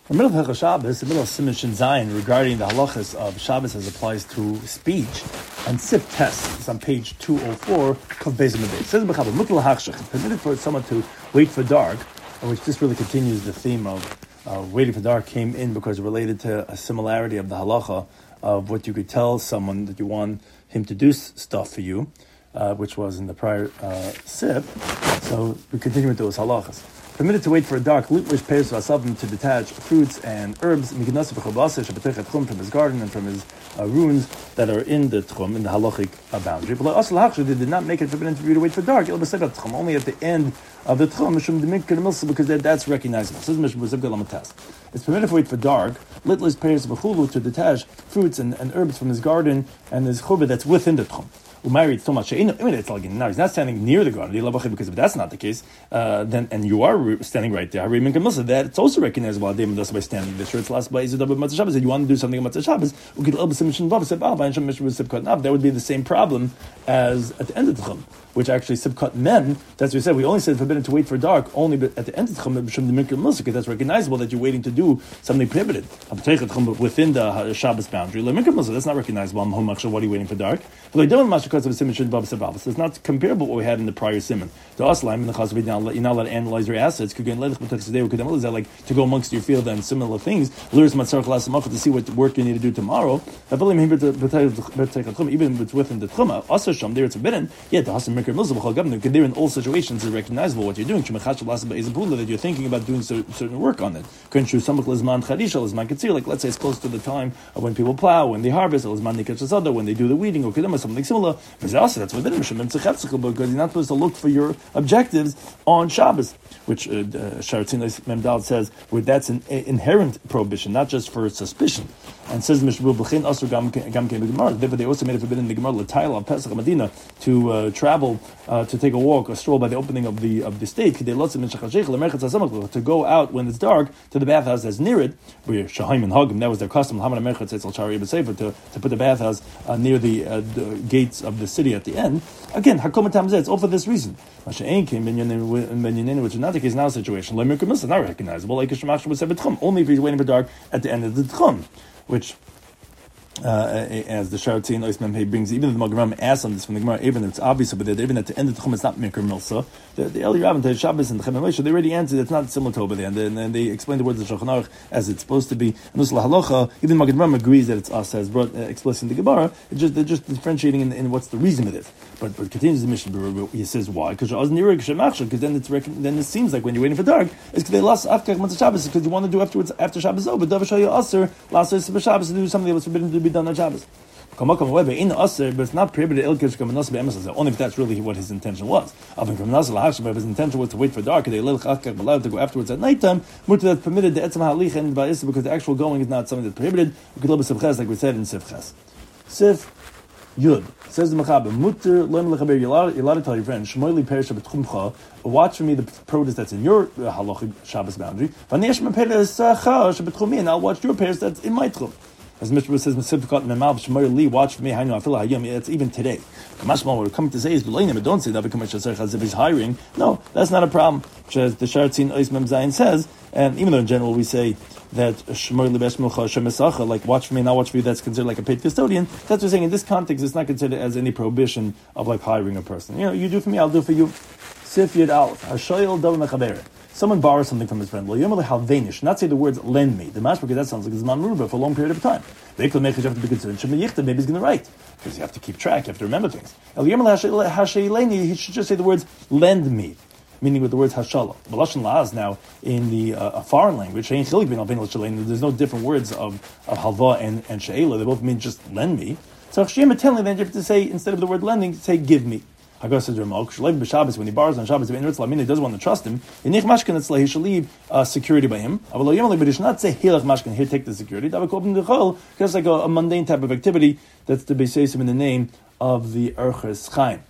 In the middle of Shabbos, the middle of Siman Shin Zayin, regarding the halachas of Shabbos as applies to speech, and Sif Test, it's on page 204, Kav Beis Amidei. It says in Mechaber, Mutal Hachshach, it's permitted for someone to wait for dark, which this really continues the theme of waiting for dark came in because it related to a similarity of the halacha of what you could tell someone that you want him to do stuff for you, which was in the prior Sif. So we continue with those halachas. Permitted to wait for a dark, to detach fruits and herbs from his garden and from his ruins that are in the tchum, in the halachic boundary. But they did not make it forbidden for you to wait for dark. Only at the end of the tchum, because that's recognizable. It's permitted to wait for dark, to detach fruits and herbs from his garden and his chubah that's within the tchum. Now he's not standing near the garden, because if that's not the case, then and you are standing right there, that it's also recognizable by standing there. Sure, it's last by Shabbos. If you want to do something about Shabbos, that would be the same problem as at the end of the Chum, which actually Sibkat Men, that's what we said, we only said forbidden to wait for dark only at the end of the Chum, because that's recognizable that you're waiting to do something prohibited within the Shabbos boundary. That's not recognizable. What are you waiting for dark? It's not comparable to what we had in the prior simon. The Aslaim and the Chazal, you're not allowed to analyze your assets, like to go amongst your field and similar things, to see what work you need to do tomorrow. Even if it's within the Tchuma, there it's forbidden, yet the in all situations it's recognizable what you're doing, that you're thinking about doing certain work on it. Like let's say it's close to the time of when people plow, when they harvest, when they do the weeding, or something similar. That's within because you're not supposed to look for your objectives on Shabbos, which Sharatzin Memdal says that's an inherent prohibition, not just for suspicion. And says Mishbu B'chin Asur Gam Gemara. Therefore, they also made it forbidden in the Gemara L'Tayla Pesach Medina to travel to take a walk, a stroll by the opening of the state. To go out when it's dark to the bathhouse that's near it. Where Shahaim and Hagim, that was their custom. To put the bathhouse near the gates of the city at the end. Again, Hakom Tamzeh, it's all for this reason. Masha'en came in, which is not the case now situation. It's not recognizable. Like only if he's waiting for dark at the end of the Tchum, which, as the Sharatzin Oismem He brings, even the Magram asks on this from the Gemara, even if it's obvious, but even at the end of the Tchum, it's not Mikr Milsa. The Eli Rav and Shabbos and the Chem Moshe, they already answered it's not similar to over there, and they explain the words of Shulchan Aruch as it's supposed to be. And Nusla Halacha, even Magram agrees that it's us as brought explicit in the Gemara. They're just differentiating in what's the reason of this. But continues the Mishnah. He says why? Because then it seems like when you're waiting for dark, it's because they lost after Shabbos because you want to do after Shabbos over. But Shabbos to do something that was forbidden to be done on Shabbos. But it's not prohibited only if that's really what his intention was. If his intention was to wait for dark, to go afterwards at nighttime, that's permitted the etzem halich and because the actual going is not something that's prohibited. Like we said in Sif Ches. Yud says the Mechaber, Mutter Lem Lechaber. You're allowed to tell your friend Shmoili Perish Betchumcha. Watch for me the produce that's in your halachic Shabbos boundary. Vanesh Meperes Chash Betchumi, and I'll watch your pears that's in my tchum. As Mishra says, Mesivkat Memal Shmoili Li. Watch for me. I know I feel hayom. It's even today. Kamashmal, what we're coming to say is B'leinim. Don't say that because if he's hiring. No, that's not a problem. As the Sharatzin Oismem Zayin says, and even though in general we say that like watch for me, not watch for you, that's considered like a paid custodian. That's what we're saying in this context. It's not considered as any prohibition of like hiring a person. You do for me, I'll do for you. Sif Yud Aleph. Hashoyel Dav Mechaber. Someone borrows something from his friend. Not say the words lend me. The mash because that sounds like it's man ruba for a long period of time. Maybe he's going to write because you have to keep track. You have to remember things. He should just say the words lend me, meaning with the words hashala. But Lashon La'az now in the a foreign language, there's no different words of halva and she'ela. They both mean just lend me. So then you have to say, instead of the word lending, say give me. Hagar says when he borrows on Shabbos, he doesn't want to trust him. He should leave security by him. But he should not say here take the security. That's like a mundane type of activity that's to be said in the name of the Erches Chaim.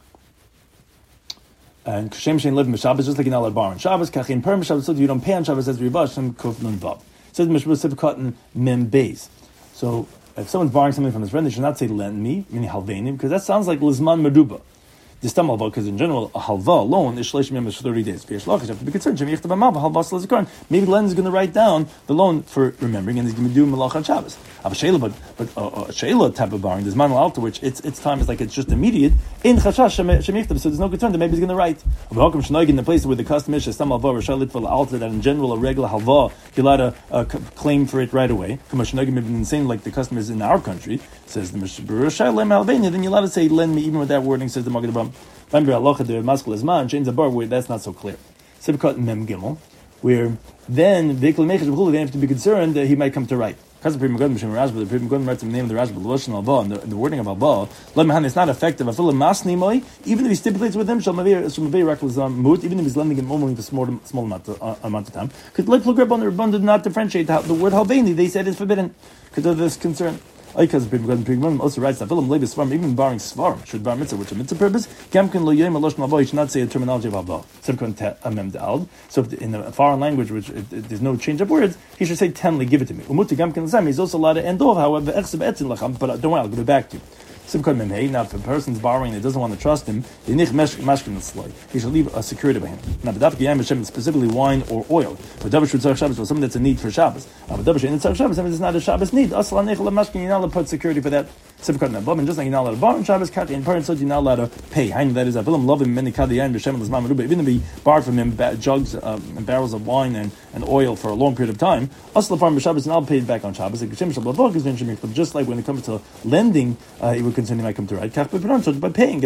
And Kashem Shein live in Shabbos, just like you're not allowed to borrow on Shabbos. Kachin per Shabbos, so you don't pay on Shabbos as Rivash and Kuf Nun Vav. Says Mishmur Sivkat Mem Beis. So if someone's borrowing something from his friend, they should not say lend me, meaning halvenim, because that sounds like Lizman Meduba. the stam halva, because in general a halva loan is shleishim yom is 30 days. You have to be concerned. Maybe the lender is going to write down the loan for remembering, and he's going to do malach on Shabbos. But a sheila type of borrowing, there's man alta, which its time is like it's just immediate. In chashash shemichtav, so there's no concern that maybe he's going to write. In the place where the custom is stam halva or shalit for alta, that in general a regular halva you're allowed to claim for it right away. The same like the custom is in our country, says the Mishnah. Then you're allowed to say lend me even with that wording, says the Maggid Avraham. Change the bar where that's not so clear. Sibkat Mem Gimel, where then they have to be concerned that he might come to write. Because the Pri Megadim writes the name of the Rashba, the Lashon Alba, and the wording of Alba, it's not effective. Even if he stipulates with him, even if he's lending him only for a small amount of time. Because like Rabban did not differentiate the word Halveni, they said it's forbidden because of this concern. Because the Pri also writes that even barring Svarim should bar mitzvah, which is a mitzvah purpose, he should not say a terminology of Alba. So if in a foreign language, which there's no change of words, he should say tenly, give it to me. He's also allowed to end off, however, but don't worry, I'll give it back to you. Now, if a person's borrowing and doesn't want to trust him, he should leave a security by him. Now, specifically wine or oil. But something that's a need for Shabbos. It's not a Shabbos need. You're not allowed to put security for that. Just like you're not allowed to borrow in Shabbos, in parents, you're not allowed to pay. That is, even if he borrowed from him jugs and barrels of wine and oil for a long period of time, and I'll pay it back on Shabbos. Just like when it comes to lending, he would concern he might come to write. By paying,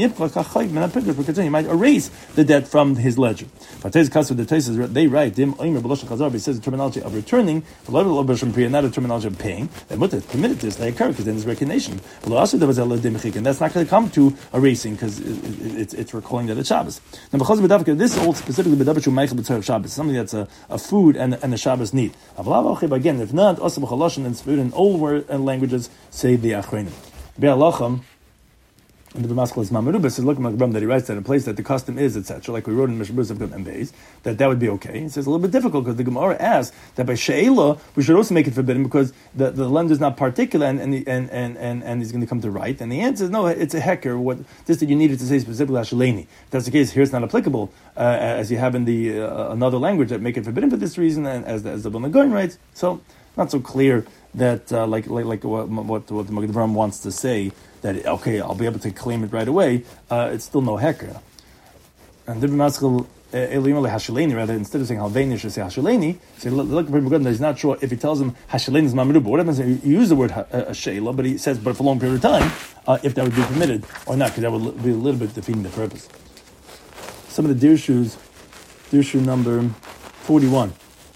he might erase the debt from his ledger. They write, he says the terminology of returning, not a terminology of paying. That permitted this, they occur because then there's recognition. And that's not going to come to erasing because it's recalling that it's Shabbos. Now, this is all specifically something that's a food and a Shabbos need. Again, if not, and food in all languages say the achrenim. And the B'maskal is Mamarubah says, look, that he writes that in a place that the custom is, etc., like we wrote in Mishabuz of and Beis, that would be okay. He says a little bit difficult because the Gemara asks that by She'ela we should also make it forbidden because the lender is not particular and he's going to come to write. And the answer is no, it's a hecker. What this that you needed to say specifically Hashaleni. If that's the case, here it's not applicable as you have in the another language that make it forbidden for this reason, and as the B'nai Goin writes. So not so clear that like what the Maggid Avraham wants to say. That okay, I'll be able to claim it right away. It's still no hecker. And the B'maskal Hashaleni, rather instead of saying Halveni, should say Hashaleni. Say look that he's not sure if he tells him Hashaleni is Mamarubah. What happens if he used the word Sheila, but he says but for a long period of time, if that would be permitted or not, because that would be a little bit defeating the purpose. Some of the Dirshu number 41.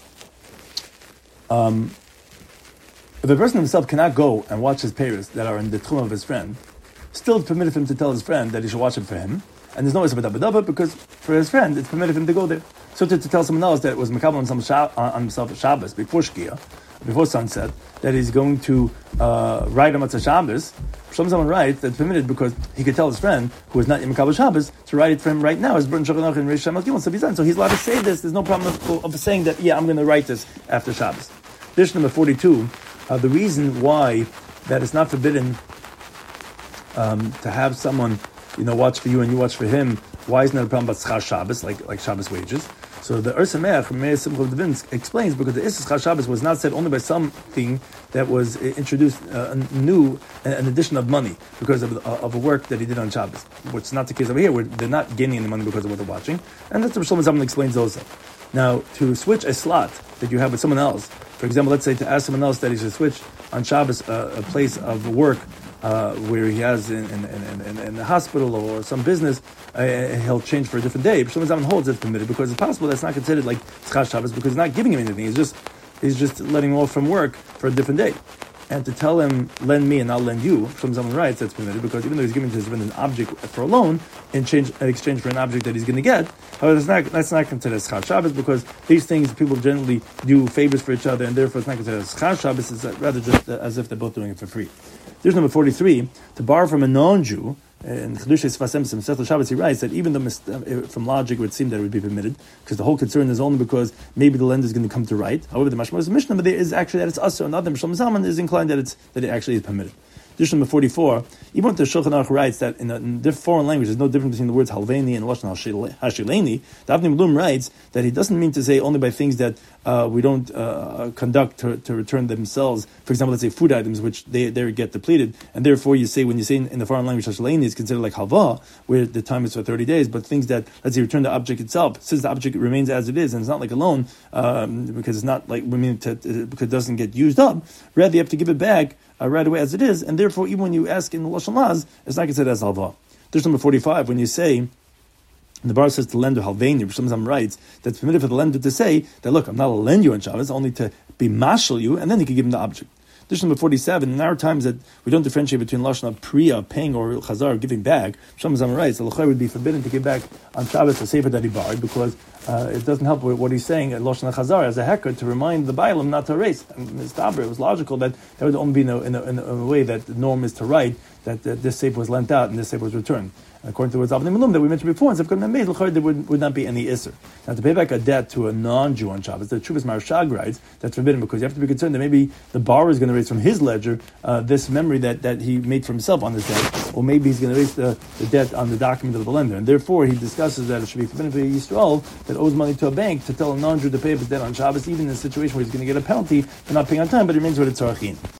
If a person himself cannot go and watch his payers that are in the tchum of his friend, still it's permitted for him to tell his friend that he should watch it for him, and there's no isabadabadaba because for his friend it's permitted for him to go there. So to tell someone else that it was makabel on himself Shabbos before Shkia, before sunset, that he's going to write on Matzah Shabbos, someone writes that's permitted because he could tell his friend who is not in makabel Shabbos to write it for him right now. As Burn Shachanach and Reish Shamas Gimel, so he's allowed to say this. There's no problem of saying that. Yeah, I'm going to write this after Shabbos. Dish number 42. The reason why that it's not forbidden to have someone, watch for you and you watch for him, why isn't that a problem about Schar Shabbos, like Shabbos wages? So the Ur Sameach, Meir Simcha of Devin, explains because the Issur Schar Shabbos was not said only by something that was introduced new, an addition of money because of a work that he did on Shabbos, which is not the case over here, where they're not gaining any money because of what they're watching. And that's what Shlomo Zalman explains also. Now, to switch a slot that you have with someone else, for example, let's say to ask someone else that he should switch on Shabbos a place of work where he has in the hospital or some business, he'll change for a different day. Shlomo Zalman holds it's permitted because it's possible that's not considered like Tzchar Shabbos because he's not giving him anything. He's just letting him off from work for a different day. And to tell him, lend me and I'll lend you, Shlomo Zalman writes, that's permitted because even though he's giving to his friend an object for a loan in exchange for an object that he's going to get, however, that's not considered as Tzchar Shabbos because these things people generally do favors for each other and therefore it's not considered as Tzchar Shabbos. It's rather just as if they're both doing it for free. There's number 43, to borrow from a non-Jew, in Chedush Sfas Emes, Masechta Shabbos, he writes that even though from logic it would seem that it would be permitted, because the whole concern is only because maybe the lender is going to come to write. However, the Mashma is a Mishnah, but there is actually that it's usher, and not the Shlomo Zalman is inclined that it actually is permitted. Edition number 44. Even if the Shulchan Aruch writes that in the foreign language, there's no difference between the words halveni and lashon hashileni. The Avnei Miluim writes that he doesn't mean to say only by things that we don't conduct to return themselves. For example, let's say food items, which they get depleted, and therefore you say when you say in the foreign language hashileni is considered like halva, where the time is for 30 days. But things that, let's say, return the object itself, since the object remains as it is, and it's not like a loan, because it's not like because it doesn't get used up. Rather, you have to give it back right away as it is, and therefore, even when you ask in the Lashon Laz, it's not considered as halva. There's number 45, when you say, the bar says to lend to halveni, which sometimes writes that it's permitted for the lender to say that, look, I'm not to lend you on Shabbos, only to be mashal you, and then he can give him the object. This is number 47. In our times that we don't differentiate between lashon priya, paying, or chazar, giving back. Shlomo writes the l'chayr would be forbidden to give back on Shabbos a sefer that he borrowed because it doesn't help with what he's saying at lashon chazar as a hecker to remind the bailam not to erase. And it was logical that would only be in a way that the norm is to write that this sefer was lent out and this sefer was returned. According to the words of Avnei Miluim that we mentioned before, in Sefkot Mem, there would not be any Isser. Now, to pay back a debt to a non-Jew on Shabbos, the Chuvas Marshag writes, that's forbidden because you have to be concerned that maybe the borrower is going to raise from his ledger this memory that he made for himself on this debt, or maybe he's going to raise the debt on the document of the lender. And therefore, he discusses that it should be forbidden for Yisrael that owes money to a bank to tell a non-Jew to pay up his debt on Shabbos, even in a situation where he's going to get a penalty for not paying on time, but it remains with a tzarachin.